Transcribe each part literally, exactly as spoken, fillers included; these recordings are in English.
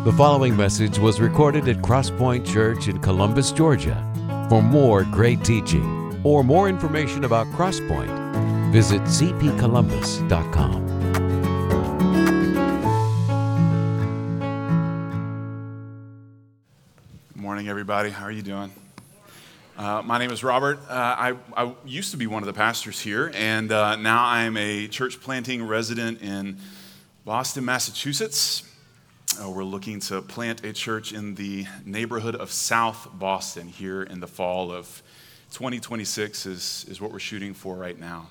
The following message was recorded at Crosspoint Church in Columbus, Georgia. For more great teaching or more information about Crosspoint, visit c p columbus dot com. Good morning, everybody. How are you doing? Uh, my name is Robert. Uh, I, I used to be one of the pastors here, and uh, now I'm a church planting resident in Boston, Massachusetts. Uh, we're looking to plant a church in the neighborhood of South Boston here in the fall of twenty twenty-six is, is what we're shooting for right now.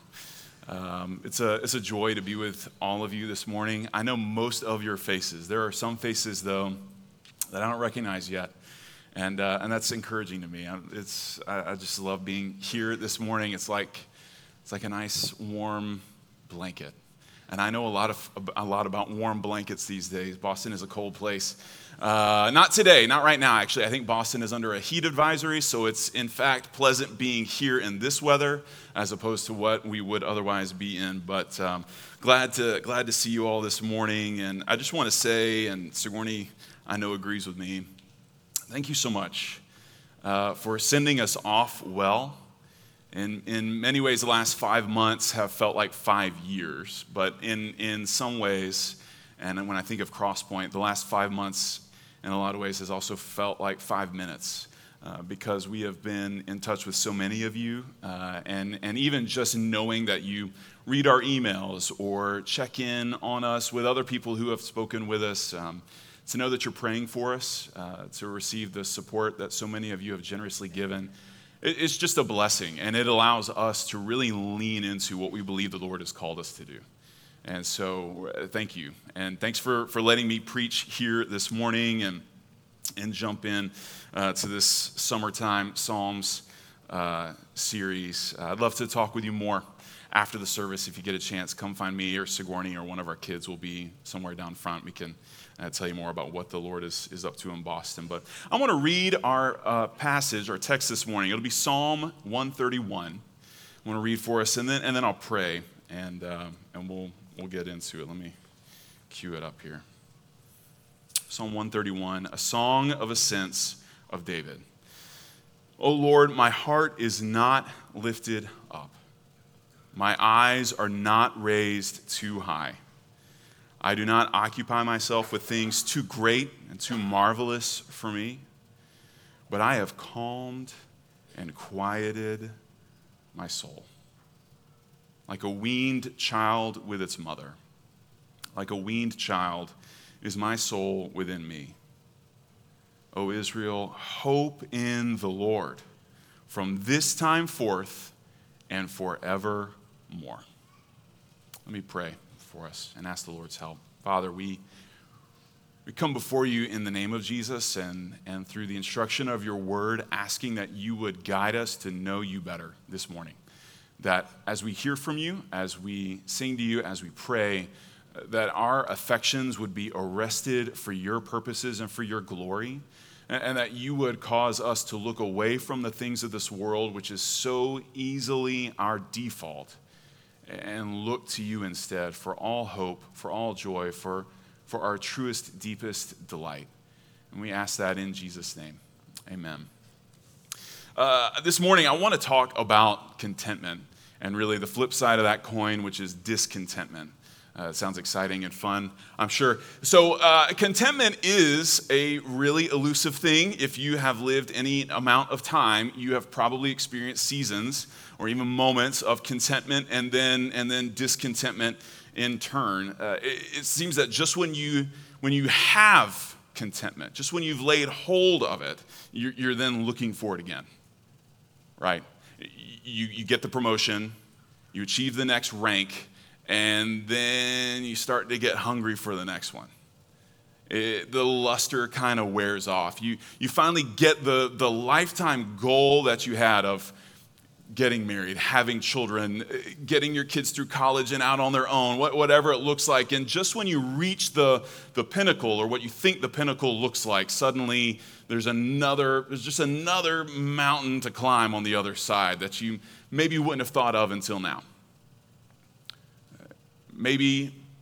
Um, it's a it's a joy to be with all of you this morning. I know most of your faces. There are some faces, though, that I don't recognize yet. And uh, and that's encouraging to me. I, it's I, I just love being here this morning. It's like it's like a nice warm blanket. And I know a lot of a lot about warm blankets these days. Boston is a cold place. Uh, not today, not right now. Actually, I think Boston is under a heat advisory, so it's in fact pleasant being here in this weather as opposed to what we would otherwise be in. But um, glad to glad to see you all this morning. And I just want to say, and Sigourney, I know agrees with me. Thank you so much uh, for sending us off well. In, in many ways, the last five months have felt like five years, but in, in some ways, and when I think of Crosspoint, the last five months in a lot of ways has also felt like five minutes uh, because we have been in touch with so many of you, uh, and, and even just knowing that you read our emails or check in on us with other people who have spoken with us, um, to know that you're praying for us, uh, to receive the support that so many of you have generously given. It's just a blessing, and it allows us to really lean into what we believe the Lord has called us to do. And so uh, thank you. And thanks for, for letting me preach here this morning and, and jump in uh, to this summertime Psalms uh, series. Uh, I'd love to talk with you more after the service. If you get a chance, come find me or Sigourney or one of our kids will be somewhere down front. We can uh, tell you more about what the Lord is, is up to in Boston. But I want to read our uh, passage, our text this morning. It'll be Psalm one thirty-one. I want to read for us, and then and then I'll pray, and uh, and we'll we'll get into it. Let me cue it up here. Psalm one thirty-one, a song of ascents of David. O Lord, my heart is not lifted up. My eyes are not raised too high. I do not occupy myself with things too great and too marvelous for me, but I have calmed and quieted my soul. Like a weaned child with its mother, like a weaned child is my soul within me. O Israel, hope in the Lord from this time forth and forevermore. Let me pray for us and ask the Lord's help. Father, we we come before you in the name of Jesus and, and through the instruction of your word, asking that you would guide us to know you better this morning. That as we hear from you, as we sing to you, as we pray, that our affections would be arrested for your purposes and for your glory, and, and that you would cause us to look away from the things of this world, which is so easily our default, and look to you instead for all hope, for all joy, for, for our truest, deepest delight. And we ask that in Jesus' name. Amen. Uh, this morning, I want to talk about contentment and really the flip side of that coin, which is discontentment. Uh, it sounds exciting and fun, I'm sure. So uh, contentment is a really elusive thing. If you have lived any amount of time, you have probably experienced seasons or even moments of contentment and then and then discontentment in turn. Uh, it, it seems that just when you when you have contentment, just when you've laid hold of it, you're, you're then looking for it again, right? You you get the promotion, you achieve the next rank, and then you start to get hungry for the next one. It, the luster kind of wears off. You you finally get the, the lifetime goal that you had of getting married, having children, getting your kids through college and out on their own, whatever it looks like. And just when you reach the, the pinnacle, or what you think the pinnacle looks like, suddenly there's another, there's just another mountain to climb on the other side that you maybe wouldn't have thought of until now. Maybe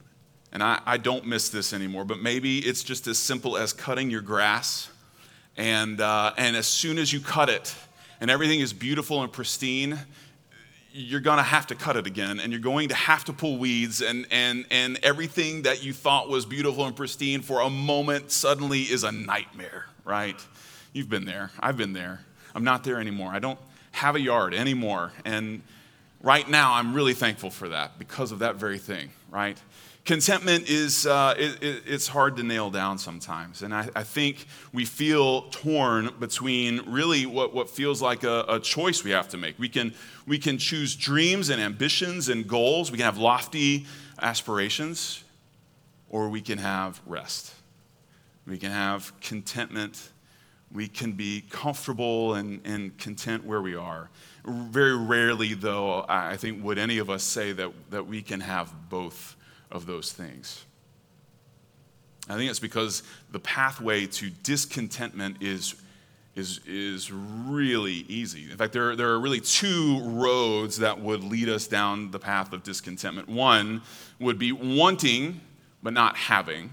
And I, I don't miss this anymore, but maybe it's just as simple as cutting your grass. And, uh, and as soon as you cut it and everything is beautiful and pristine, you're going to have to cut it again. And you're going to have to pull weeds. And, and, and everything that you thought was beautiful and pristine for a moment suddenly is a nightmare, right? You've been there. I've been there. I'm not there anymore. I don't have a yard anymore. And right now, I'm really thankful for that because of that very thing, right? Contentment is, uh, it, it, it's hard to nail down sometimes. And I, I think we feel torn between really what, what feels like a, a choice we have to make. We can, we can choose dreams and ambitions and goals. We can have lofty aspirations, or we can have rest. We can have contentment. We can be comfortable and, and content where we are. Very rarely, though, I think would any of us say that, that we can have both of those things. I think it's because the pathway to discontentment is, is, is really easy. In fact, there, there are really two roads that would lead us down the path of discontentment. One would be wanting but not having.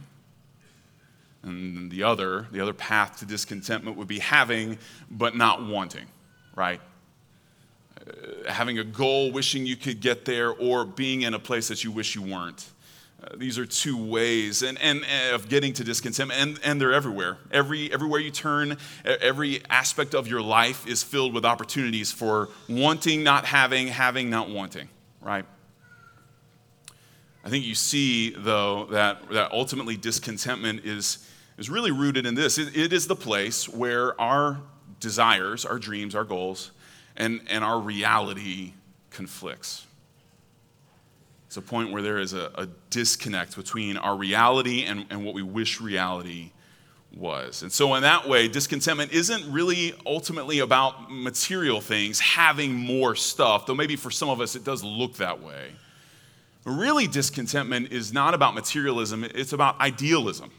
And the other, the other path to discontentment would be having but not wanting, right? Uh, having a goal, wishing you could get there, or being in a place that you wish you weren't. Uh, these are two ways and, and, and of getting to discontentment, and, and they're everywhere. Every, everywhere you turn, every aspect of your life is filled with opportunities for wanting, not having, having, not wanting, right? I think you see, though, that, that ultimately discontentment is, is really rooted in this. It, it is the place where our desires, our dreams, our goals, and, and our reality conflicts. It's a point where there is a, a disconnect between our reality and, and what we wish reality was. And so in that way, discontentment isn't really ultimately about material things, having more stuff, though maybe for some of us it does look that way. But really, discontentment is not about materialism, it's about idealism.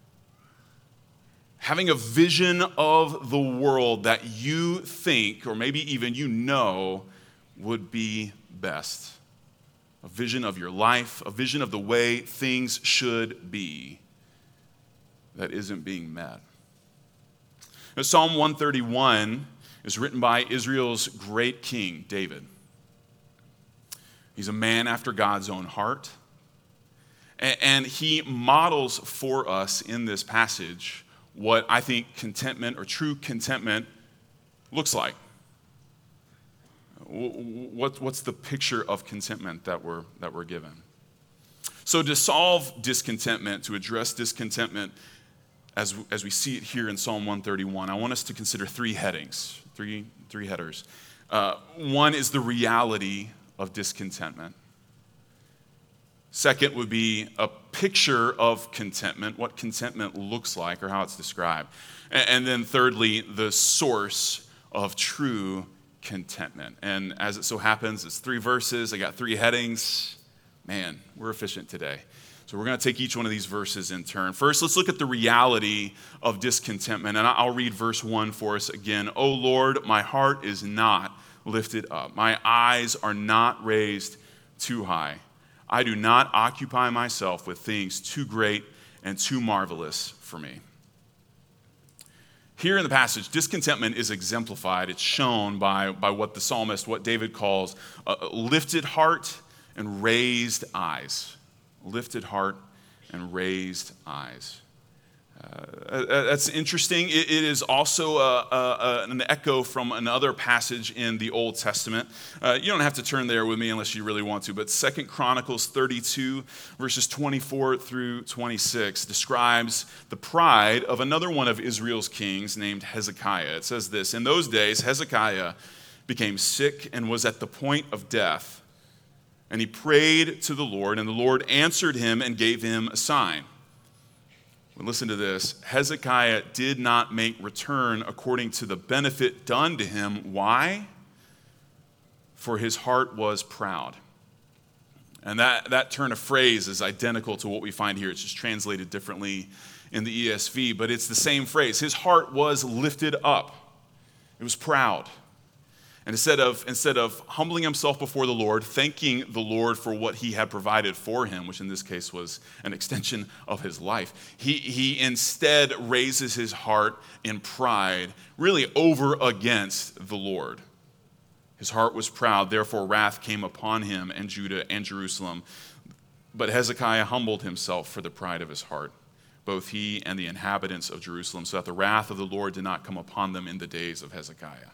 Having a vision of the world that you think, or maybe even you know, would be best. A vision of your life, a vision of the way things should be that isn't being met. Now, Psalm one thirty-one is written by Israel's great king, David. He's a man after God's own heart. And he models for us in this passage what I think contentment or true contentment looks like. What's the picture of contentment that we're, that we're given? So to solve discontentment, to address discontentment as, as we see it here in Psalm one thirty-one, I want us to consider three headings, three, three headers. Uh, one is the reality of discontentment. Second would be a picture of contentment, what contentment looks like or how it's described. And, and then thirdly, the source of true contentment. And as it so happens, it's three verses. I got three headings. Man, we're efficient today. So we're going to take each one of these verses in turn. First, let's look at the reality of discontentment. And I'll read verse one for us again. "O Lord, my heart is not lifted up. My eyes are not raised too high. I do not occupy myself with things too great and too marvelous for me." Here in the passage, discontentment is exemplified. It's shown by, by what the psalmist, what David calls a lifted heart and raised eyes. Lifted heart and raised eyes. Uh, that's interesting. It, it is also a, a, an echo from another passage in the Old Testament. Uh, you don't have to turn there with me unless you really want to, but Second Chronicles thirty-two, verses twenty-four through twenty-six, describes the pride of another one of Israel's kings named Hezekiah. It says this: "In those days, Hezekiah became sick and was at the point of death, and he prayed to the Lord, and the Lord answered him and gave him a sign." But listen to this. "Hezekiah did not make return according to the benefit done to him." Why? "For his heart was proud." And that, that turn of phrase is identical to what we find here. It's just translated differently in the E S V, but it's the same phrase. His heart was lifted up. It was proud. And instead of, instead of humbling himself before the Lord, thanking the Lord for what he had provided for him, which in this case was an extension of his life, he, he instead raises his heart in pride, really over against the Lord. His heart was proud, therefore wrath came upon him and Judah and Jerusalem. But Hezekiah humbled himself for the pride of his heart, both he and the inhabitants of Jerusalem, so that the wrath of the Lord did not come upon them in the days of Hezekiah.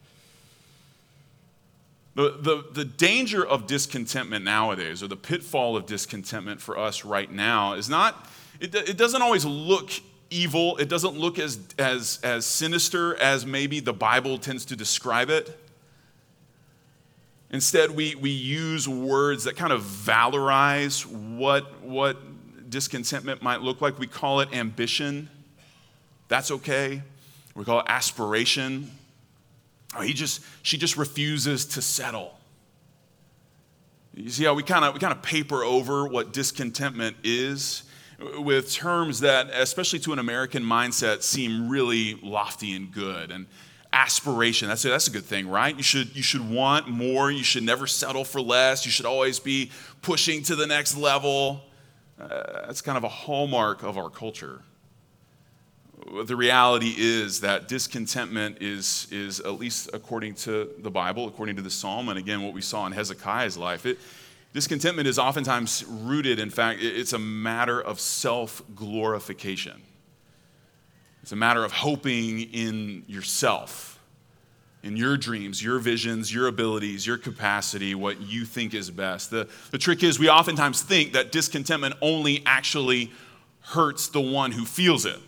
The, the, the danger of discontentment nowadays, or the pitfall of discontentment for us right now, is not, it, it doesn't always look evil. It doesn't look as, as, as sinister as maybe the Bible tends to describe it. Instead, we, we use words that kind of valorize what, what discontentment might look like. We call it ambition. That's okay. We call it aspiration. Oh, he just, she just refuses to settle. You see how we kind of we kind of paper over what discontentment is with terms that, especially to an American mindset, seem really lofty and good. And aspiration, that's a, that's a good thing, right? You should, you should want more. You should never settle for less. You should always be pushing to the next level. Uh, that's kind of a hallmark of our culture. The reality is that discontentment is, is, at least according to the Bible, according to the Psalm, and again, what we saw in Hezekiah's life, it, discontentment is oftentimes rooted, in fact, it's a matter of self-glorification. It's a matter of hoping in yourself, in your dreams, your visions, your abilities, your capacity, what you think is best. The, the trick is we oftentimes think that discontentment only actually hurts the one who feels it.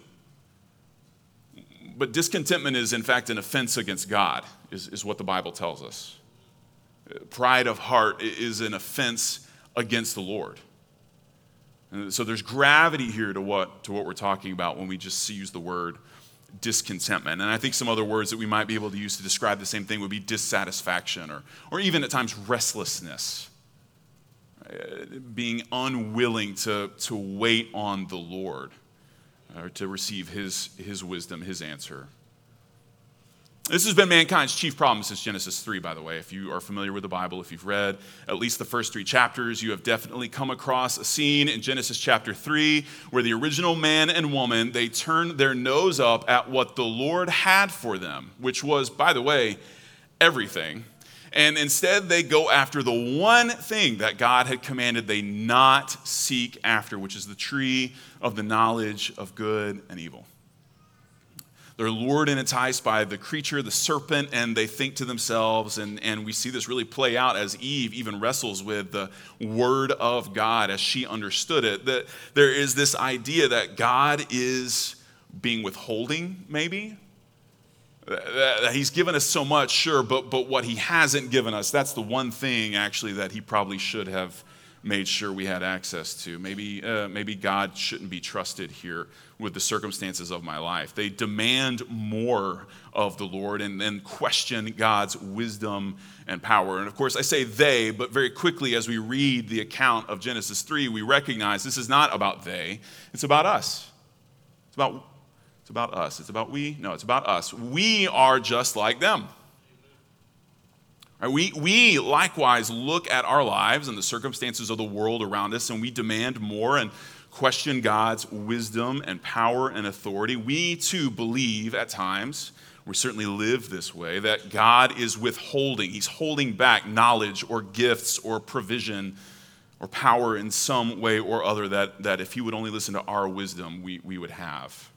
But discontentment is, in fact, an offense against God, is, is what the Bible tells us. Pride of heart is an offense against the Lord. And so there's gravity here to what, to what we're talking about when we just use the word discontentment. And I think some other words that we might be able to use to describe the same thing would be dissatisfaction, or, or even at times restlessness. Being unwilling to, to wait on the Lord. Or to receive his, his wisdom, his answer. This has been mankind's chief problem since Genesis three, by the way. If you are familiar with the Bible, if you've read at least the first three chapters, you have definitely come across a scene in Genesis chapter three where the original man and woman, they turned their nose up at what the Lord had for them, which was, by the way, everything. And instead, they go after the one thing that God had commanded they not seek after, which is the tree of the knowledge of good and evil. They're lured and enticed by the creature, the serpent, and they think to themselves, and, and we see this really play out as Eve even wrestles with the word of God as she understood it, that there is this idea that God is being withholding, maybe. That he's given us so much, sure, but, but what he hasn't given us, that's the one thing, actually, that he probably should have made sure we had access to. Maybe, uh, maybe God shouldn't be trusted here with the circumstances of my life. They demand more of the Lord and then question God's wisdom and power. And of course, I say they, but very quickly as we read the account of Genesis three, we recognize this is not about they, it's about us. It's about It's about us. It's about we? No, it's about us. We are just like them. Right? We, we likewise look at our lives and the circumstances of the world around us, and we demand more and question God's wisdom and power and authority. We too believe at times, we certainly live this way, that God is withholding. He's holding back knowledge or gifts or provision or power in some way or other that, that if he would only listen to our wisdom, we, we would have.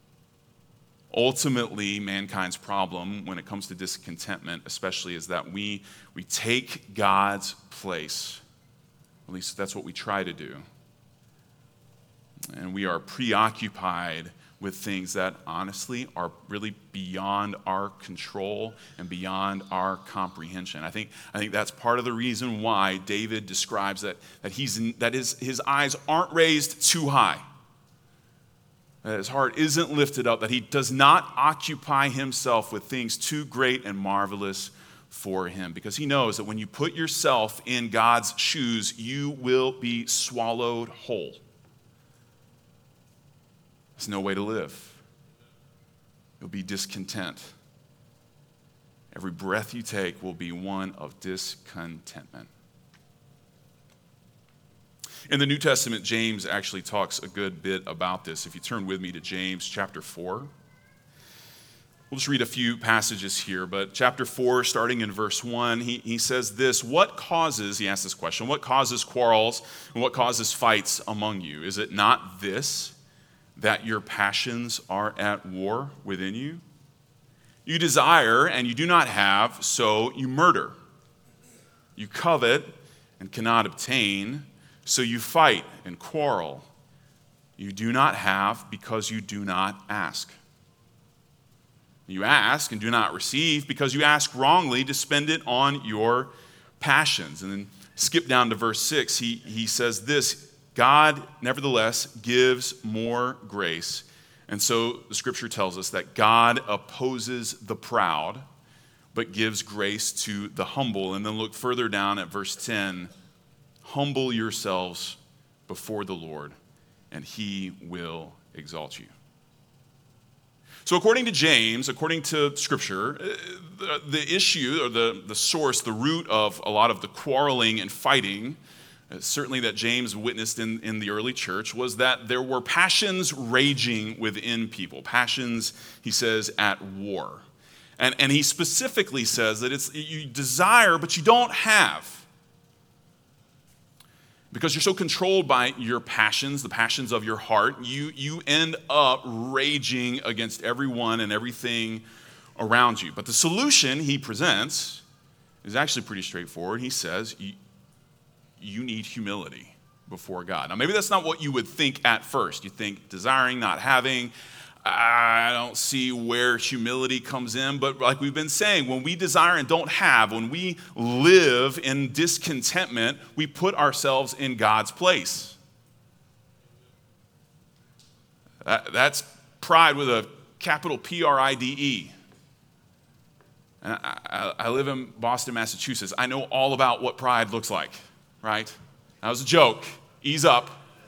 Ultimately, mankind's problem when it comes to discontentment, especially, is that we, we take God's place. At least that's what we try to do. And we are preoccupied with things that honestly are really beyond our control and beyond our comprehension. I think, I think that's part of the reason why David describes that, that, he's, that his, his eyes aren't raised too high. That his heart isn't lifted up, that he does not occupy himself with things too great and marvelous for him. Because he knows that when you put yourself in God's shoes, you will be swallowed whole. There's no way to live. You'll be discontent. every breath you take will be one of discontentment. In the New Testament, James actually talks a good bit about this. If you turn with me to James chapter four, we'll just read a few passages here, but chapter four, starting in verse one, he, he says this: what causes, he asks this question, what causes quarrels and what causes fights among you? Is it not this, that your passions are at war within you? You desire and you do not have, so you murder. You covet and cannot obtain, so you fight and quarrel. You do not have because you do not ask. You ask and do not receive because you ask wrongly to spend it on your passions. And then skip down to verse six. He, he says this: God, nevertheless, gives more grace. And so the scripture tells us that God opposes the proud, but gives grace to the humble. And then look further down at verse ten. Humble yourselves before the Lord, and he will exalt you. So according to James, according to Scripture, the, the issue or the, the source, the root of a lot of the quarreling and fighting, uh, certainly that James witnessed in, in the early church, was that there were passions raging within people. Passions, he says, at war. And, and he specifically says that it's you desire, but you don't have. Because you're so controlled by your passions, the passions of your heart, you, you end up raging against everyone and everything around you. But the solution he presents is actually pretty straightforward. He says, you, you need humility before God. Now, maybe that's not what you would think at first. You think desiring, not having. I don't see where humility comes in, but like we've been saying, when we desire and don't have, when we live in discontentment, we put ourselves in God's place. That, that's pride with a capital P R I D E. And I, I, I live in Boston, Massachusetts. I know all about what pride looks like, right? That was a joke. Ease up.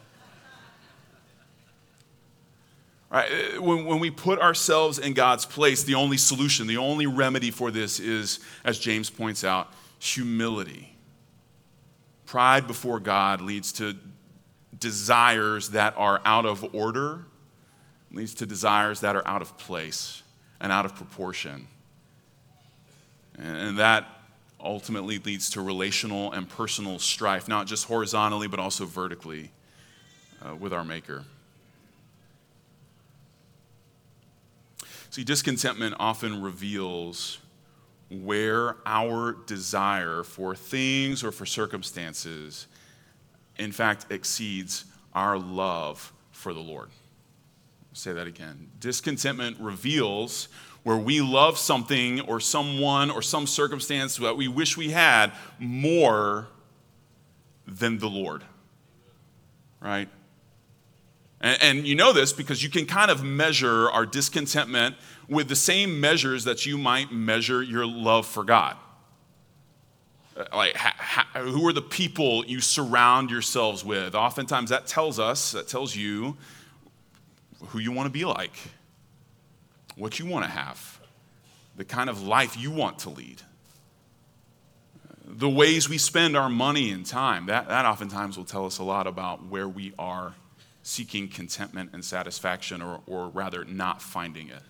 Right? When, when we put ourselves in God's place, the only solution, the only remedy for this is, as James points out, humility. Pride before God leads to desires that are out of order, leads to desires that are out of place and out of proportion. And that ultimately leads to relational and personal strife, not just horizontally, but also vertically uh, with our Maker. See, discontentment often reveals where our desire for things or for circumstances, in fact, exceeds our love for the Lord. I'll say that again. Discontentment reveals where we love something or someone or some circumstance that we wish we had more than the Lord, right? And, and you know this because you can kind of measure our discontentment with the same measures that you might measure your love for God. Like, ha, ha, who are the people you surround yourselves with? Oftentimes that tells us, that tells you who you want to be like, what you want to have, the kind of life you want to lead. The ways we spend our money and time, that, that oftentimes will tell us a lot about where we are seeking contentment and satisfaction, or, or rather not finding it.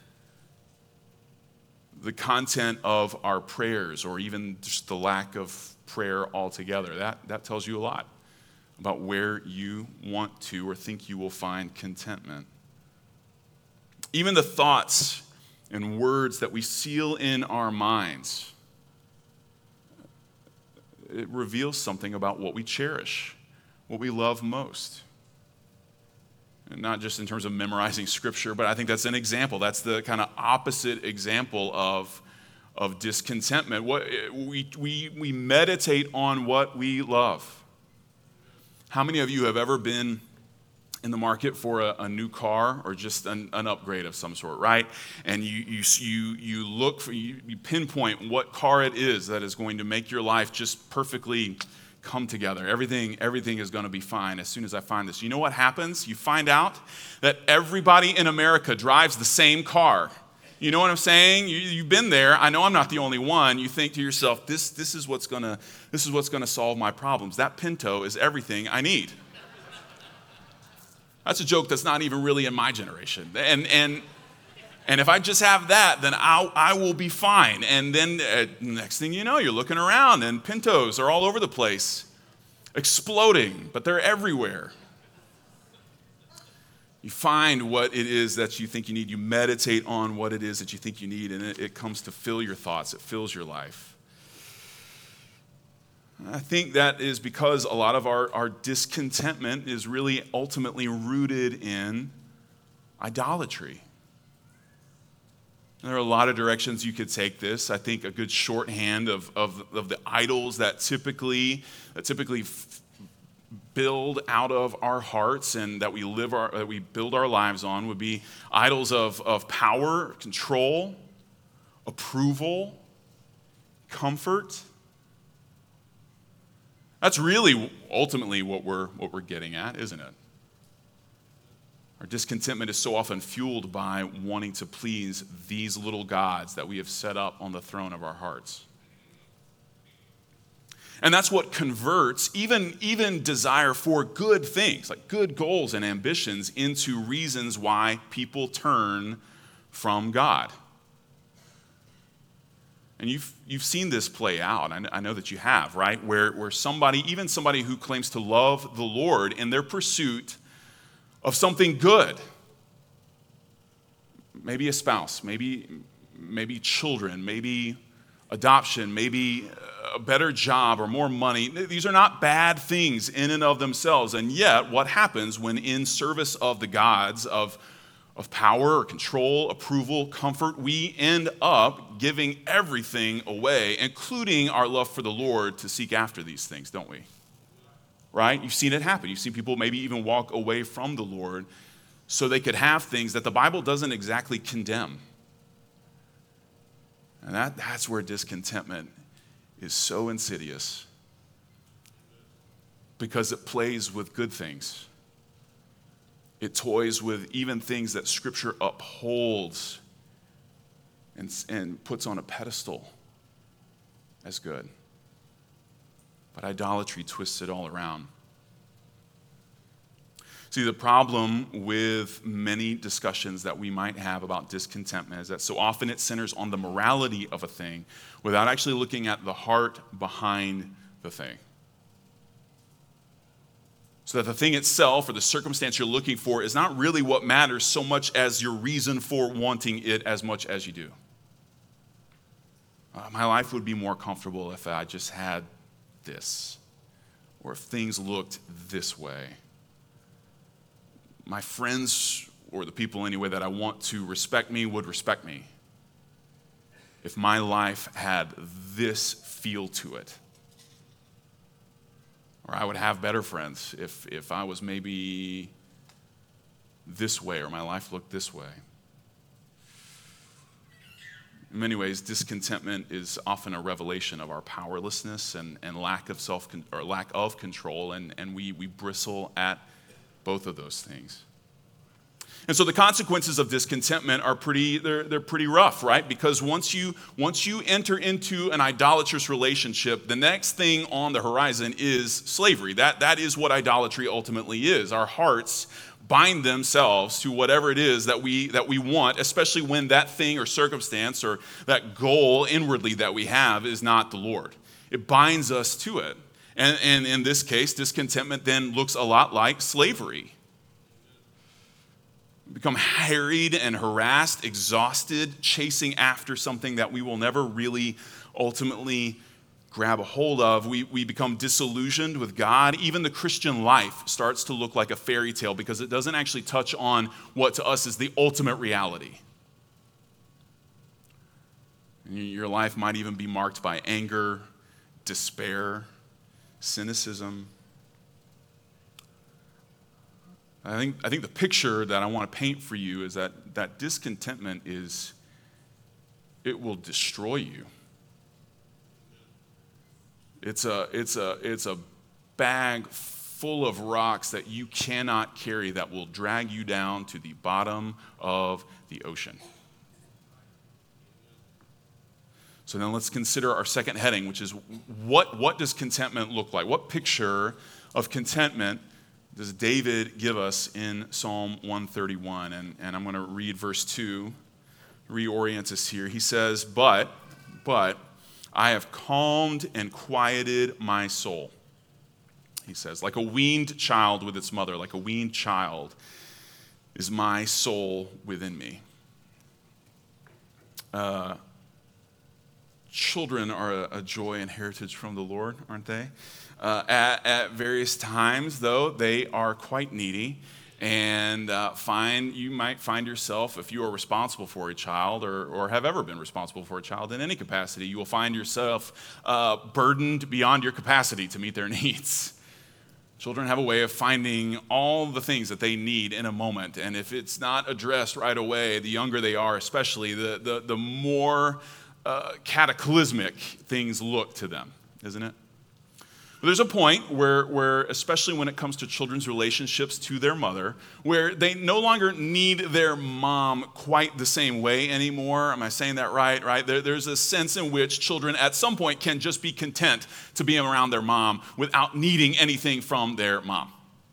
The content of our prayers, or even just the lack of prayer altogether, that, that tells you a lot about where you want to or think you will find contentment. Even the thoughts and words that we seal in our minds, it reveals something about what we cherish, what we love most. And not just in terms of memorizing scripture, but I think that's an example. That's the kind of opposite example of, of discontentment. What, we, we, we meditate on what we love. How many of you have ever been in the market for a, a new car or just an, an upgrade of some sort, right? And you, you, you, you look for, you, you pinpoint what car it is that is going to make your life just perfectly come together. Everything, everything is going to be fine as soon as I find this. You know what happens? You find out that everybody in America drives the same car, You know what I'm saying? You, you've been there. I know I'm not the only one. You think to yourself, this, this is what's gonna, this is what's gonna solve my problems. That Pinto is everything I need. That's a joke that's not even really in my generation. And and and if I just have that, then I'll, I will be fine. And then uh, next thing you know, you're looking around and Pintos are all over the place, exploding, but they're everywhere. You find what it is that you think you need. You meditate on what it is that you think you need, and it, it comes to fill your thoughts. It fills your life. I think that is because a lot of our, our discontentment is really ultimately rooted in idolatry. There are a lot of directions you could take this. I think a good shorthand of, of, of the idols that typically, that typically f- build out of our hearts and that we live our, that we build our lives on would be idols of, of power, control, approval, comfort. That's really ultimately what we're what we're getting at, isn't it? Our discontentment is so often fueled by wanting to please these little gods that we have set up on the throne of our hearts. And that's what converts even, even desire for good things, like good goals and ambitions, into reasons why people turn from God. And you've, you've seen this play out. I, I know that you have, right? Where, where somebody, even somebody who claims to love the Lord, in their pursuit of something good, maybe a spouse, maybe, maybe children, maybe adoption, maybe a better job or more money. These are not bad things in and of themselves. And yet, what happens when in service of the gods of, of power or control, approval, comfort, we end up giving everything away, including our love for the Lord, to seek after these things, don't we? Right? You've seen it happen. You've seen people maybe even walk away from the Lord so they could have things that the Bible doesn't exactly condemn. And that, that's where discontentment is so insidious, because it plays with good things. It toys with even things that Scripture upholds and, and puts on a pedestal as good. But idolatry twists it all around. See, the problem with many discussions that we might have about discontentment is that so often it centers on the morality of a thing without actually looking at the heart behind the thing. So that the thing itself or the circumstance you're looking for is not really what matters so much as your reason for wanting it as much as you do. Uh, my life would be more comfortable if I just had this, or if things looked this way. My friends, or the people anyway that I want to respect me, would respect me if my life had this feel to it. Or I would have better friends if, if I was maybe this way, or my life looked this way. In many ways, discontentment is often a revelation of our powerlessness and, and lack of self or lack of control, and, and we, we bristle at both of those things. And so the consequences of discontentment are pretty, they're, they're pretty rough, right? Because once you, once you enter into an idolatrous relationship, the next thing on the horizon is slavery. That, that is what idolatry ultimately is. Our hearts bind themselves to whatever it is that we, that we want, especially when that thing or circumstance or that goal inwardly that we have is not the Lord. It binds us to it. And, and in this case, discontentment then looks a lot like slavery. We become harried and harassed, exhausted, chasing after something that we will never really ultimately grab a hold of. We, we become disillusioned with God. Even the Christian life starts to look like a fairy tale because it doesn't actually touch on what to us is the ultimate reality. Your life might even be marked by anger, despair, cynicism. I think, I think the picture that I want to paint for you is that, that discontentment is, it will destroy you. It's a, it's a, it's a bag full of rocks that you cannot carry that will drag you down to the bottom of the ocean. So then let's consider our second heading, which is what, what does contentment look like? What picture of contentment does David give us in Psalm one thirty-one? And, and I'm going to read verse two, reorient us here. He says, but, but I have calmed and quieted my soul. He says, like a weaned child with its mother, like a weaned child is my soul within me. Uh, children are a, a joy and heritage from the Lord, aren't they? Uh, at, at various times, though, they are quite needy, and uh, find you might find yourself, if you are responsible for a child or, or have ever been responsible for a child in any capacity, you will find yourself uh, burdened beyond your capacity to meet their needs. Children have a way of finding all the things that they need in a moment, and if it's not addressed right away, the younger they are especially, the, the, the more uh, cataclysmic things look to them, isn't it? But there's a point where, where, especially when it comes to children's relationships to their mother, where they no longer need their mom quite the same way anymore. Am I saying that right? Right? There, there's a sense in which children at some point can just be content to be around their mom without needing anything from their mom.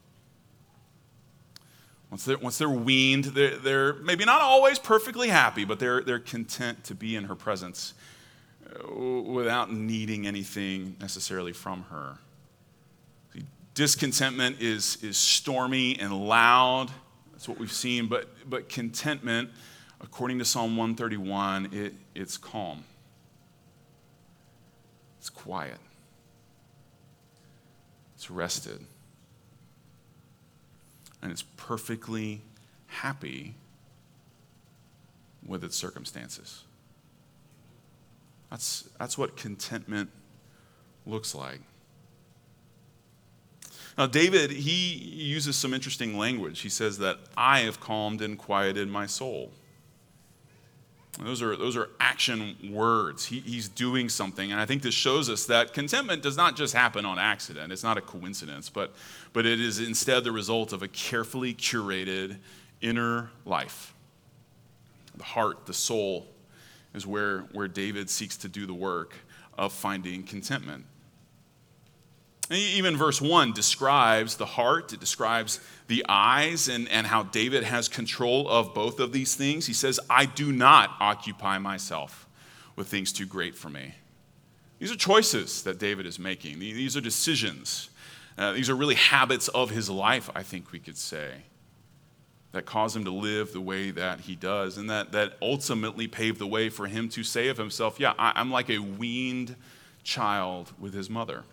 Once they're, once they're weaned, they're, they're maybe not always perfectly happy, but they're, they're content to be in her presence without needing anything necessarily from her. Discontentment is, is stormy and loud. That's what we've seen. But, but contentment, according to Psalm one thirty-one, it, it's calm. It's quiet. It's rested. And it's perfectly happy with its circumstances. That's, that's what contentment looks like. Now, David, he uses some interesting language. He says that I have calmed and quieted my soul. Those are, those are action words. He, he's doing something, and I think this shows us that contentment does not just happen on accident. It's not a coincidence, but, but it is instead the result of a carefully curated inner life. The heart, the soul, is where, where David seeks to do the work of finding contentment. And even verse one describes the heart, it describes the eyes, and, and how David has control of both of these things. He says, I do not occupy myself with things too great for me. These are choices that David is making. These are decisions. Uh, these are really habits of his life, I think we could say, that cause him to live the way that he does, and that, that ultimately paved the way for him to say of himself, yeah, I, I'm like a weaned child with his mother.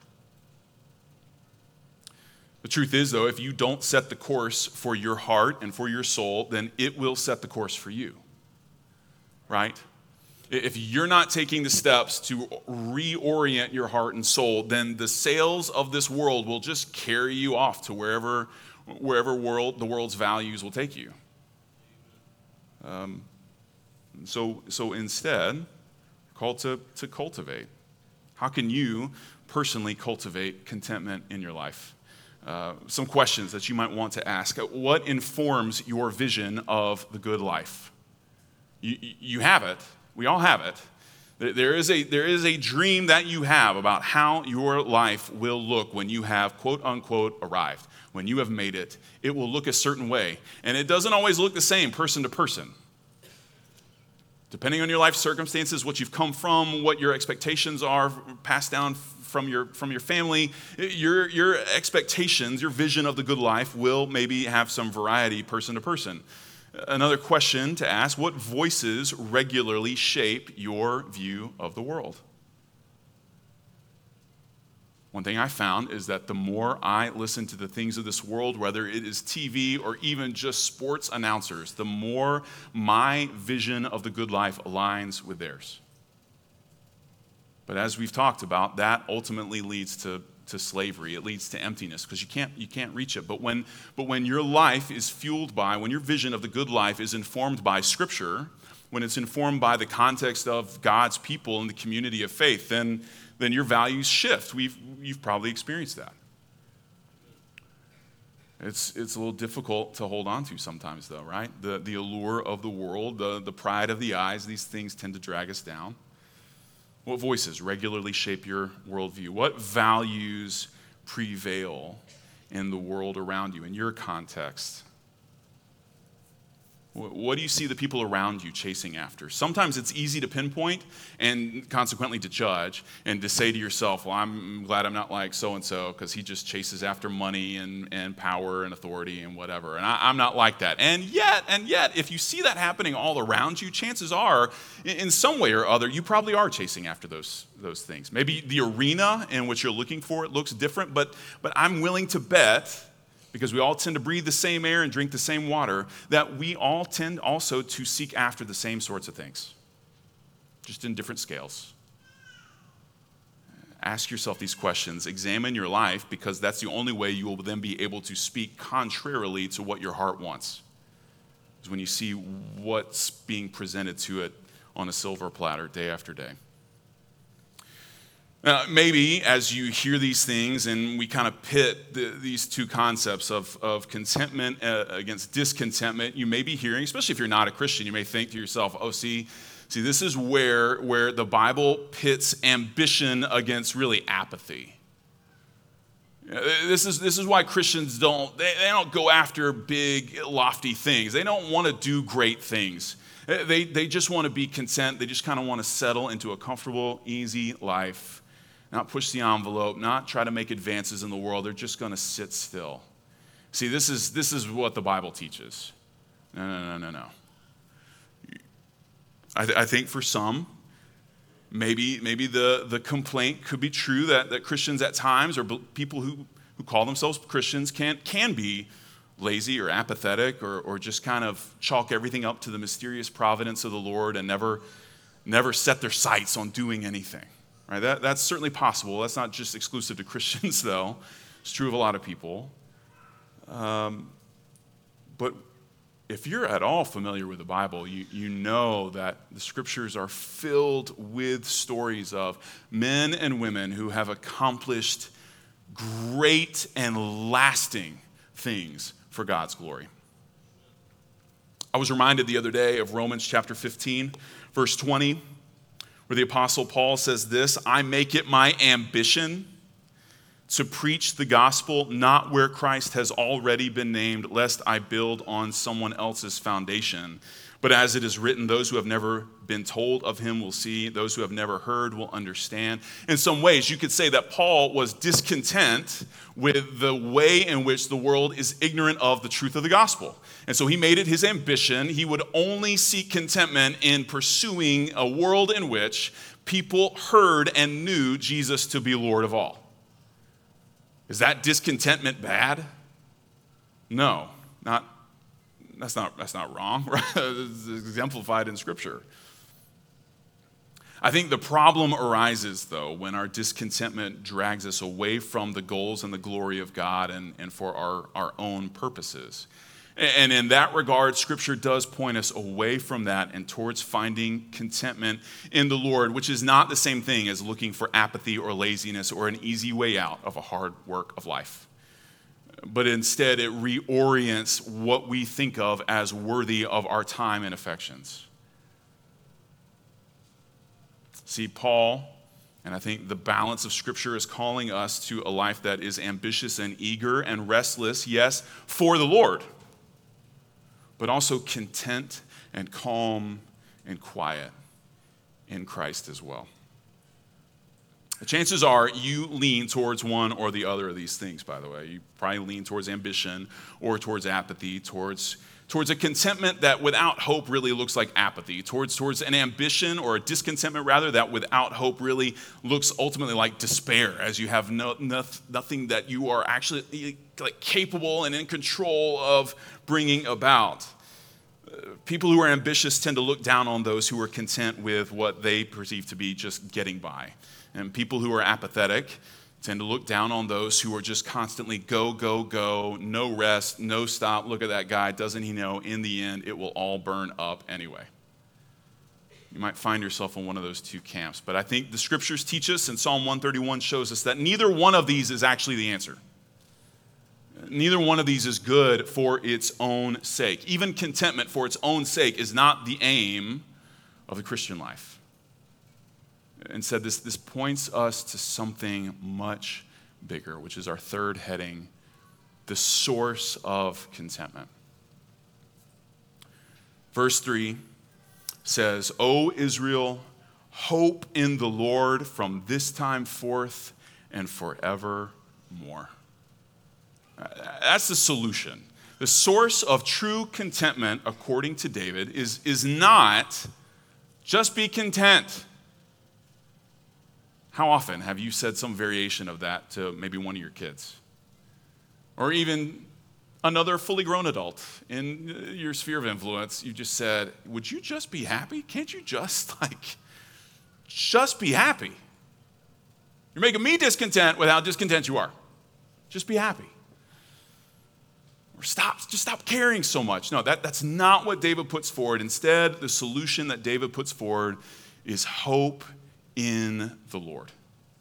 The truth is, though, if you don't set the course for your heart and for your soul, then it will set the course for you, right? If you're not taking the steps to reorient your heart and soul, then the sails of this world will just carry you off to wherever wherever world the world's values will take you. Um, so, so instead, called to, to cultivate. How can you personally cultivate contentment in your life? Uh, some questions that you might want to ask. What informs your vision of the good life? You, you have it. We all have it. There is a, there is a dream that you have about how your life will look when you have, quote unquote, arrived. When you have made it, it will look a certain way. And it doesn't always look the same person to person. Depending on your life circumstances, what you've come from, what your expectations are passed down from your, from your family, your, your expectations, your vision of the good life will maybe have some variety person to person. Another question to ask, what voices regularly shape your view of the world? One thing I found is that the more I listen to the things of this world, whether it is T V or even just sports announcers, the more my vision of the good life aligns with theirs. But as we've talked about, that ultimately leads to, to slavery. It leads to emptiness because you can't, you can't reach it. But when, but when your life is fueled by, when your vision of the good life is informed by Scripture, when it's informed by the context of God's people and the community of faith, then then your values shift. We've, you've probably experienced that. It's, it's a little difficult to hold on to sometimes, though, right? The, the allure of the world, the, the pride of the eyes, these things tend to drag us down. What voices regularly shape your worldview? What values prevail in the world around you, in your context? What do you see the people around you chasing after? Sometimes it's easy to pinpoint and consequently to judge and to say to yourself, well, I'm glad I'm not like so-and-so because he just chases after money and, and power and authority and whatever. And I, I'm not like that. And yet, and yet, if you see that happening all around you, chances are, in, in some way or other, you probably are chasing after those, those things. Maybe the arena in which you're looking for it looks different, but, but I'm willing to bet, because we all tend to breathe the same air and drink the same water, that we all tend also to seek after the same sorts of things, just in different scales. Ask yourself these questions. Examine your life, because that's the only way you will then be able to speak contrarily to what your heart wants. Is when you see what's being presented to it on a silver platter day after day. Now, maybe as you hear these things and we kind of pit the, these two concepts of, of contentment uh, against discontentment, you may be hearing, especially if you're not a Christian, you may think to yourself, oh, see, see, this is where, where the Bible pits ambition against really apathy. This is, this is why Christians don't, they, they don't go after big, lofty things. They don't want to do great things. They, they just want to be content. They just kind of want to settle into a comfortable, easy life. Not push the envelope, not try to make advances in the world. They're just going to sit still. See, this is this is what the Bible teaches. No, no, no, no, no. I, th- I think for some, maybe maybe the, the complaint could be true that, that Christians at times, or people who, who call themselves Christians, can, can be lazy or apathetic, or, or just kind of chalk everything up to the mysterious providence of the Lord and never, never set their sights on doing anything. Right, that, that's certainly possible. That's not just exclusive to Christians, though. It's true of a lot of people. Um, but if you're at all familiar with the Bible, you, you know that the Scriptures are filled with stories of men and women who have accomplished great and lasting things for God's glory. I was reminded the other day of Romans chapter fifteen, verse twenty, where the Apostle Paul says this, I make it my ambition to preach the gospel not where Christ has already been named, lest I build on someone else's foundation. But as it is written, those who have never been told of him will see, those who have never heard will understand. In some ways, you could say that Paul was discontent with the way in which the world is ignorant of the truth of the gospel. And so he made it his ambition. He would only seek contentment in pursuing a world in which people heard and knew Jesus to be Lord of all. Is that discontentment bad? No, not That's not, that's not wrong, right? It's exemplified in Scripture. I think the problem arises, though, when our discontentment drags us away from the goals and the glory of God and, and for our, our own purposes. And in that regard, Scripture does point us away from that and towards finding contentment in the Lord, which is not the same thing as looking for apathy or laziness or an easy way out of a hard work of life. But instead it reorients what we think of as worthy of our time and affections. See, Paul, and I think the balance of Scripture is calling us to a life that is ambitious and eager and restless, yes, for the Lord, but also content and calm and quiet in Christ as well. The chances are you lean towards one or the other of these things, by the way. You probably lean towards ambition or towards apathy, towards, towards a contentment that without hope really looks like apathy, towards, towards an ambition or a discontentment, rather, that without hope really looks ultimately like despair, as you have no, no, nothing that you are actually like, capable and in control of bringing about. People who are ambitious tend to look down on those who are content with what they perceive to be just getting by. And people who are apathetic tend to look down on those who are just constantly go, go, go, no rest, no stop. Look at that guy. Doesn't he know in the end it will all burn up anyway? You might find yourself in one of those two camps. But I think the Scriptures teach us, and Psalm one thirty-one shows us, that neither one of these is actually the answer. Neither one of these is good for its own sake. Even contentment for its own sake is not the aim of the Christian life. and said this, this points us to something much bigger, which is our third heading, the source of contentment. Verse three says, O Israel, hope in the Lord from this time forth and forevermore. That's the solution. The source of true contentment, according to David, is, is not just be content. How often have you said some variation of that to maybe one of your kids? Or even another fully grown adult in your sphere of influence, you just said, would you just be happy? Can't you just, like, just be happy? You're making me discontent with how discontent you are. Just be happy. Or stop, just stop caring so much. No, that, that's not what David puts forward. Instead, the solution that David puts forward is hope in the Lord.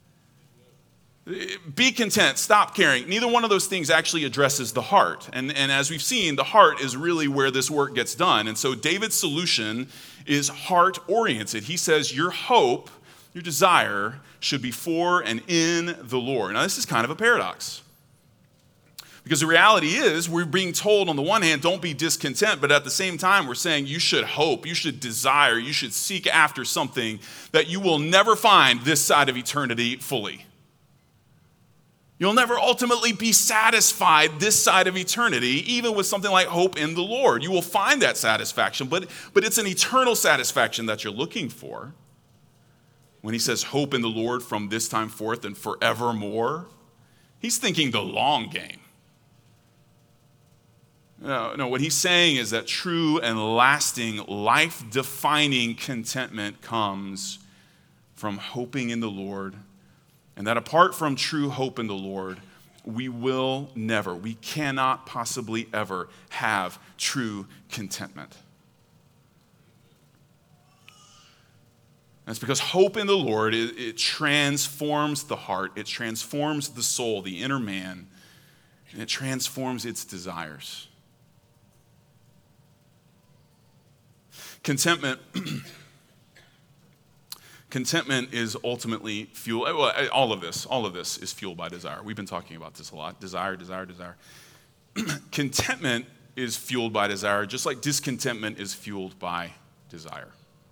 Be content, stop caring. Neither one of those things actually addresses the heart. And, and as we've seen, the heart is really where this work gets done. And so David's solution is heart-oriented. He says your hope, your desire, should be for and in the Lord. Now, this is kind of a paradox. Because the reality is, we're being told on the one hand, don't be discontent, but at the same time, we're saying you should hope, you should desire, you should seek after something that you will never find this side of eternity fully. You'll never ultimately be satisfied this side of eternity, even with something like hope in the Lord. You will find that satisfaction, but, but it's an eternal satisfaction that you're looking for. When he says hope in the Lord from this time forth and forevermore, he's thinking the long game. No, no, what he's saying is that true and lasting, life-defining contentment comes from hoping in the Lord, and that apart from true hope in the Lord, we will never, we cannot possibly ever have true contentment. That's because hope in the Lord, it, it transforms the heart, it transforms the soul, the inner man, and it transforms its desires. Contentment, contentment is ultimately fueled, well, all of this, all of this is fueled by desire. We've been talking about this a lot. Desire, desire, desire. Contentment is fueled by desire, just like discontentment is fueled by desire.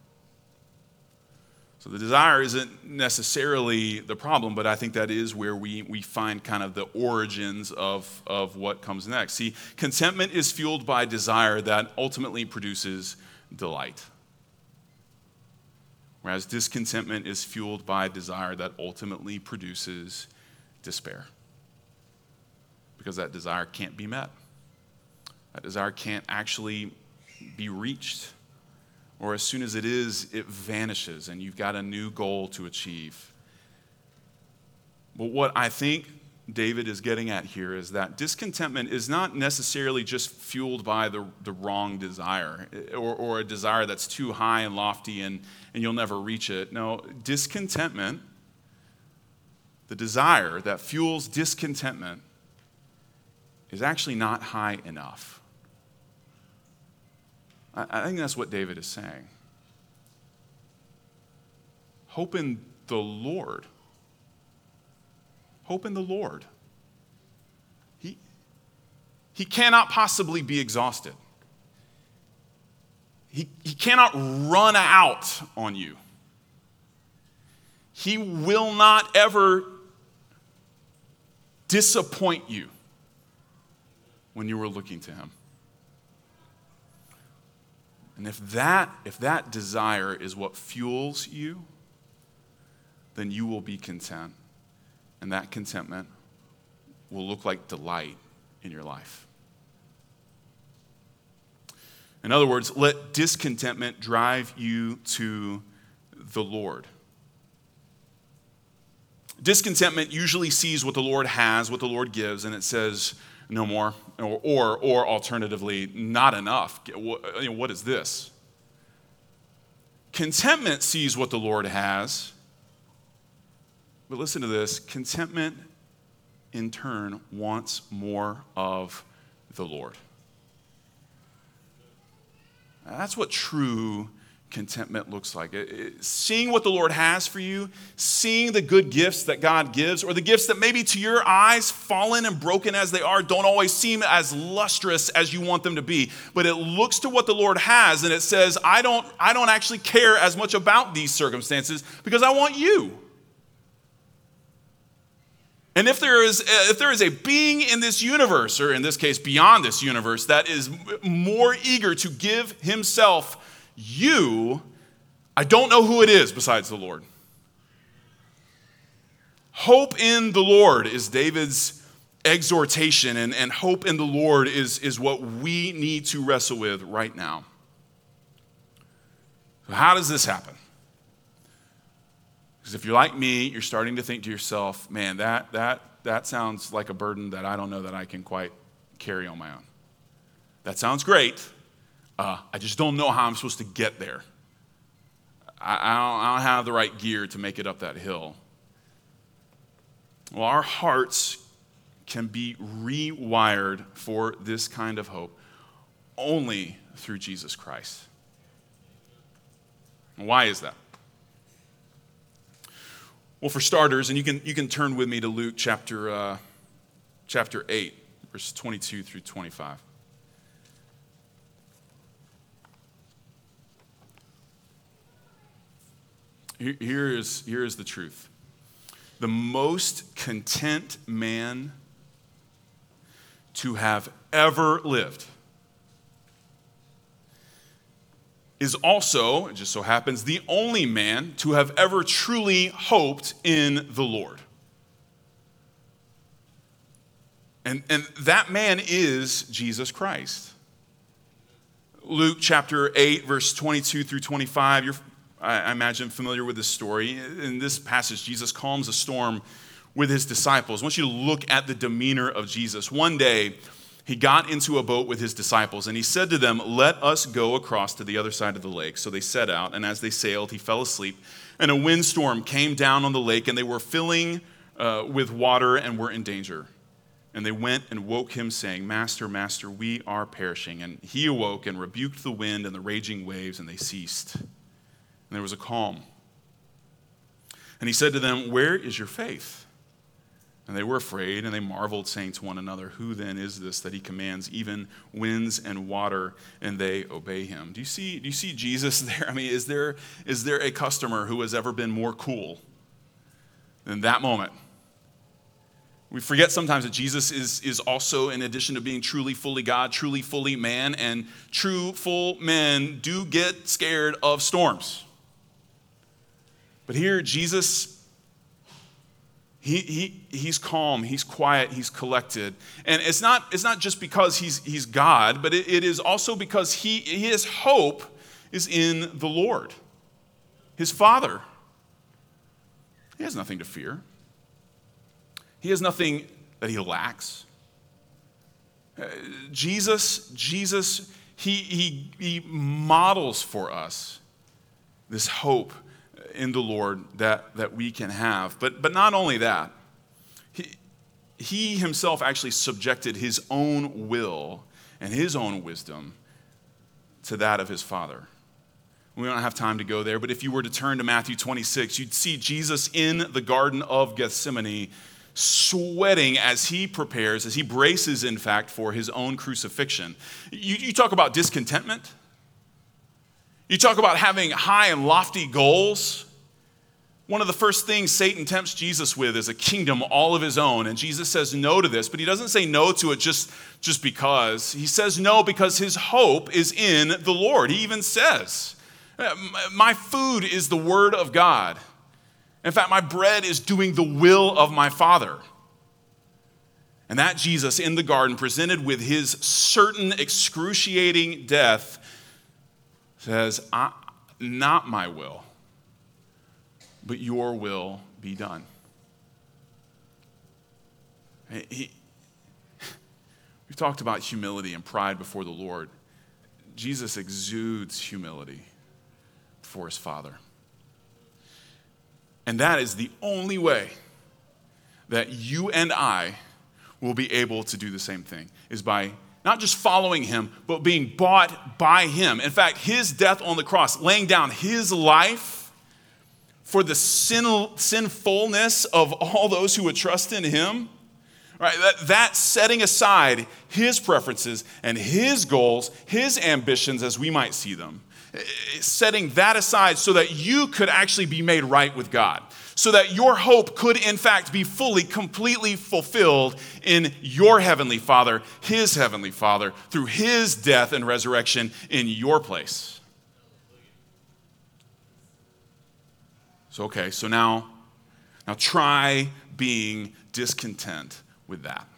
So the desire isn't necessarily the problem, but I think that is where we, we find kind of the origins of, of what comes next. See, contentment is fueled by desire that ultimately produces delight. Whereas discontentment is fueled by desire that ultimately produces despair. Because that desire can't be met. That desire can't actually be reached. Or as soon as it is, it vanishes and you've got a new goal to achieve. But what I think David is getting at here is that discontentment is not necessarily just fueled by the, the wrong desire or, or a desire that's too high and lofty and, and you'll never reach it. No, discontentment, the desire that fuels discontentment, is actually not high enough. I, I think that's what David is saying. Hope in the Lord. Hope in the Lord. He, he cannot possibly be exhausted. He, he cannot run out on you. He will not ever disappoint you when you are looking to him. And if that, if that desire is what fuels you, then you will be content. And that contentment will look like delight in your life. In other words, let discontentment drive you to the Lord. Discontentment usually sees what the Lord has, what the Lord gives, and it says, no more, or, or, or alternatively, not enough. What is this? Contentment sees what the Lord has. But listen to this, contentment in turn wants more of the Lord. That's what true contentment looks like. It, it, seeing what the Lord has for you, seeing the good gifts that God gives, or the gifts that maybe to your eyes, fallen and broken as they are, don't always seem as lustrous as you want them to be. But it looks to what the Lord has and it says, I don't, I don't actually care as much about these circumstances because I want you. And if there is if there is a being in this universe, or in this case beyond this universe, that is more eager to give himself you, I don't know who it is besides the Lord. Hope in the Lord is David's exhortation, and, and hope in the Lord is, is what we need to wrestle with right now. So how does this happen? Because if you're like me, you're starting to think to yourself, man, that, that, that sounds like a burden that I don't know that I can quite carry on my own. That sounds great. Uh, I just don't know how I'm supposed to get there. I, I, don't, I don't have the right gear to make it up that hill. Well, our hearts can be rewired for this kind of hope only through Jesus Christ. Why is that? Well, for starters, and you can you can turn with me to Luke chapter uh, chapter eight, verses twenty-two through twenty-five. Here, here is here is the truth. The most content man to have ever lived is also, it just so happens, the only man to have ever truly hoped in the Lord. And, and that man is Jesus Christ. Luke chapter eight, verse twenty-two through twenty-five, you're, I imagine, familiar with this story. In this passage, Jesus calms a storm with his disciples. I want you to look at the demeanor of Jesus. One day, he got into a boat with his disciples, and he said to them, "Let us go across to the other side of the lake." So they set out, and as they sailed, he fell asleep. And a windstorm came down on the lake, and they were filling uh, with water and were in danger. And they went and woke him, saying, "Master, Master, we are perishing." And he awoke and rebuked the wind and the raging waves, and they ceased. And there was a calm. And he said to them, "Where is your faith?" And they were afraid, and they marveled, saying to one another, "Who then is this that he commands even winds and water, and they obey him?" Do you see, do you see Jesus there? I mean, is there, is there a customer who has ever been more cool than that moment? We forget sometimes that Jesus is, is also, in addition to being truly fully God, truly fully man, and true full men do get scared of storms. But here, Jesus, He, he, he's calm, he's quiet, he's collected. And it's not, it's not just because he's, he's God, but it, it is also because he, his hope is in the Lord, his Father. He has nothing to fear. He has nothing that he lacks. Uh, Jesus, Jesus, he, he, he models for us this hope in the Lord that, that we can have. But, but not only that, he, he himself actually subjected his own will and his own wisdom to that of his Father. We don't have time to go there, but if you were to turn to Matthew twenty-six, you'd see Jesus in the Garden of Gethsemane sweating as he prepares, as he braces, in fact, for his own crucifixion. You, you talk about discontentment. You talk about having high and lofty goals. One of the first things Satan tempts Jesus with is a kingdom all of his own. And Jesus says no to this, but he doesn't say no to it just, just because. He says no because his hope is in the Lord. He even says, "My food is the word of God. In fact, my bread is doing the will of my Father." And that Jesus in the garden, presented with his certain excruciating death, says, "Not my will, but your will be done." He, we've talked about humility and pride before the Lord. Jesus exudes humility before his Father. And that is the only way that you and I will be able to do the same thing, is by not just following him, but being bought by him. In fact, his death on the cross, laying down his life for the sin, sinfulness of all those who would trust in him. Right, that, that setting aside his preferences and his goals, his ambitions as we might see them, setting that aside so that you could actually be made right with God, so that your hope could in fact be fully, completely fulfilled in your heavenly Father, his heavenly Father, through his death and resurrection in your place. So, okay, so now, now try being discontent with that.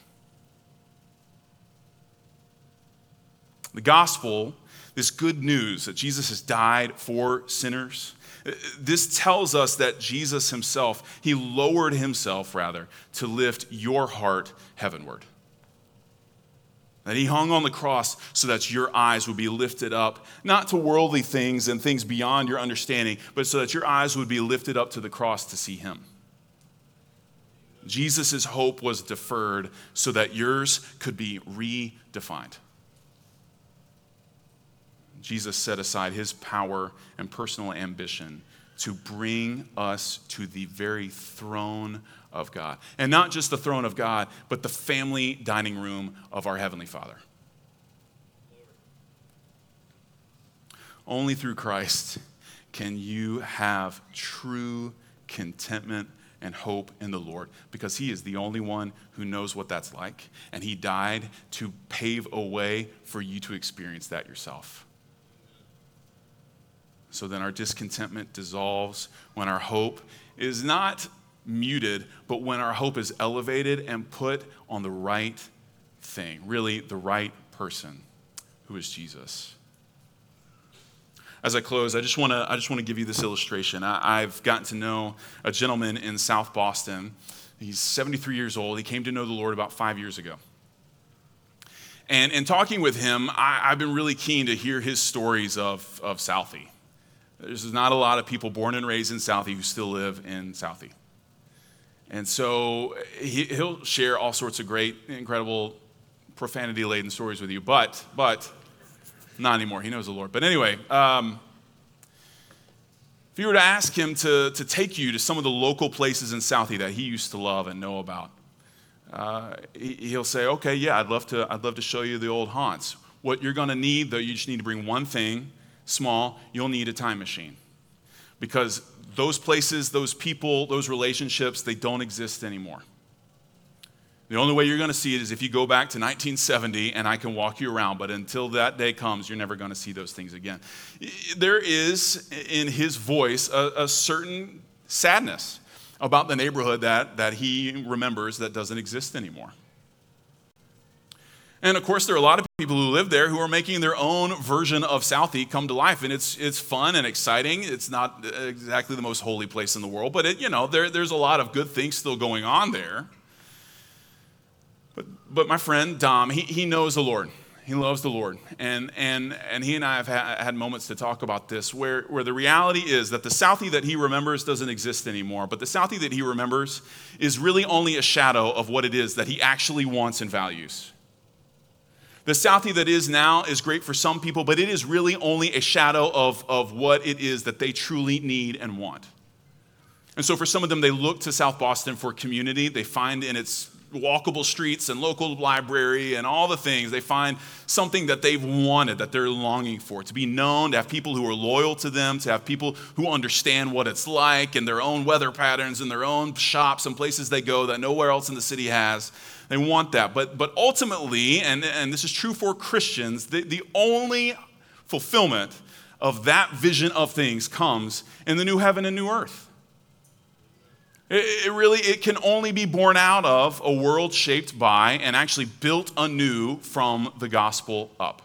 The gospel, this good news that Jesus has died for sinners, this tells us that Jesus himself, he lowered himself rather to lift your heart heavenward. That he hung on the cross so that your eyes would be lifted up, not to worldly things and things beyond your understanding, but so that your eyes would be lifted up to the cross to see him. Jesus' hope was deferred so that yours could be redefined. Jesus set aside his power and personal ambition to bring us to the very throne of God. And not just the throne of God, but the family dining room of our Heavenly Father. Only through Christ can you have true contentment and hope in the Lord, because he is the only one who knows what that's like, and he died to pave a way for you to experience that yourself. So then our discontentment dissolves when our hope is not muted, but when our hope is elevated and put on the right thing, really the right person, who is Jesus. As I close, I just want to I just want to give you this illustration. I, I've gotten to know a gentleman in South Boston. He's seventy-three years old. He came to know the Lord about five years ago. And in talking with him, I, I've been really keen to hear his stories of, of Southie. There's not a lot of people born and raised in Southie who still live in Southie. And so he, he'll share all sorts of great, incredible, profanity-laden stories with you, but, but, not anymore. He knows the Lord. But anyway, um, if you were to ask him to, to take you to some of the local places in Southie that he used to love and know about, uh, he, he'll say, okay, yeah, I'd love to, I'd love to show you the old haunts. What you're going to need, though, you just need to bring one thing, small. You'll need a time machine. Because those places, those people, those relationships, they don't exist anymore. The only way you're going to see it is if you go back to nineteen seventy and I can walk you around, but until that day comes, you're never going to see those things again. There is, in his voice, a, a certain sadness about the neighborhood that, that he remembers that doesn't exist anymore. And of course, there are a lot of people who live there who are making their own version of Southie come to life, and it's it's fun and exciting. It's not exactly the most holy place in the world, but it, you know, there, there's a lot of good things still going on there. But, but my friend Dom, he, he knows the Lord. He loves the Lord. And and and he and I have ha- had moments to talk about this where, where the reality is that the Southie that he remembers doesn't exist anymore. But the Southie that he remembers is really only a shadow of what it is that he actually wants and values. The Southie that is now is great for some people, but it is really only a shadow of, of what it is that they truly need and want. And so for some of them, they look to South Boston for community. They find in its walkable streets and local library and all the things, they find something that they've wanted, that they're longing for, to be known, to have people who are loyal to them, to have people who understand what it's like and their own weather patterns and their own shops and places they go that nowhere else in the city has. They want that. But but ultimately, and, and this is true for Christians, the, the only fulfillment of that vision of things comes in the new heaven and new earth. It really, it can only be born out of a world shaped by and actually built anew from the gospel up.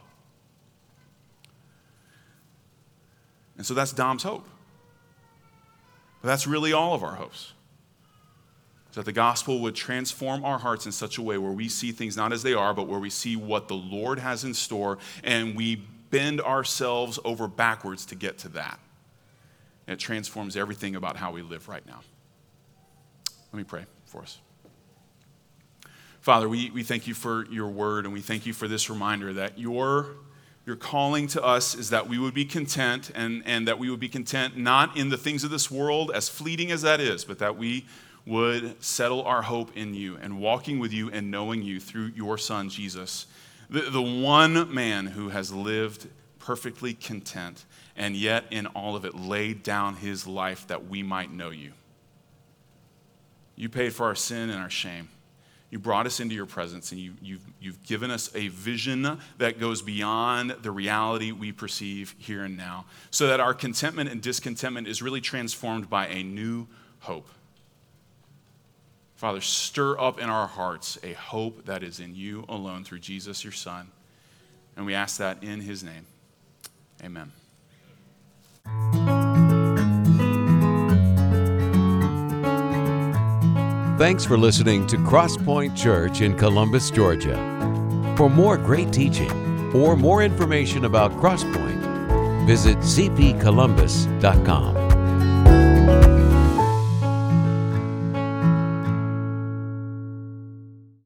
And so that's Dom's hope. But that's really all of our hopes. Is that the gospel would transform our hearts in such a way where we see things not as they are, but where we see what the Lord has in store, and we bend ourselves over backwards to get to that. And it transforms everything about how we live right now. Let me pray for us. Father, we, we thank you for your word, and we thank you for this reminder that your, your calling to us is that we would be content, and, and that we would be content not in the things of this world, as fleeting as that is, but that we would settle our hope in you and walking with you and knowing you through your Son, Jesus, the, the one man who has lived perfectly content and yet in all of it laid down his life that we might know you. You paid for our sin and our shame. You brought us into your presence, and you, you've, you've given us a vision that goes beyond the reality we perceive here and now, so that our contentment and discontentment is really transformed by a new hope. Father, stir up in our hearts a hope that is in you alone through Jesus, your Son. And we ask that in his name. Amen. Thanks for listening to Crosspoint Church in Columbus, Georgia. For more great teaching or more information about Crosspoint, visit c p columbus dot com.